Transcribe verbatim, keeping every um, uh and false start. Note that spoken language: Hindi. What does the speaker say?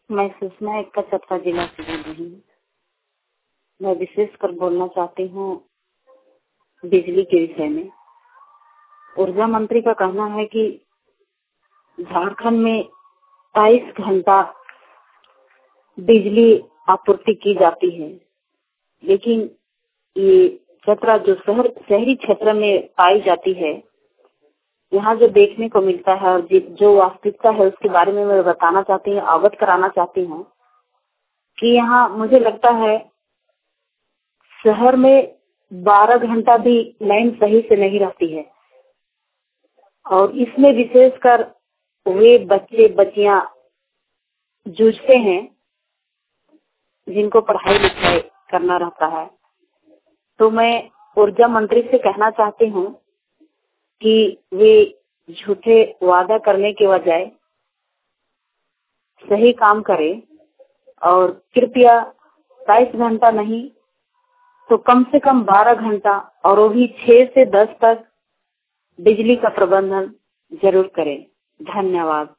मैं सुषमा एक्का चतरा जिला से बोल रही हूँ। मैं विशेष कर बोलना चाहती हूँ बिजली के विषय में। ऊर्जा मंत्री का कहना है कि झारखंड में बाईस घंटा बिजली आपूर्ति की जाती है, लेकिन ये चतरा जो शहर शहरी क्षेत्र में पाई जाती है, यहाँ जो देखने को मिलता है और जो वास्तविकता है उसके बारे में मैं बताना चाहती हूँ, अवगत कराना चाहती हूँ कि यहाँ मुझे लगता है शहर में बारह घंटा भी लाइन सही से नहीं रहती है और इसमें विशेषकर वे बच्चे बच्चियां जूझते हैं जिनको पढ़ाई लिखाई करना रहता है। तो मैं ऊर्जा मंत्री से कहना चाहती हूँ कि वे झूठे वादा करने के बजाय सही काम करें और कृपया बाईस घंटा नहीं तो कम से कम बारह घंटा और वो भी छह से दस तक बिजली का प्रबंधन जरूर करें। धन्यवाद।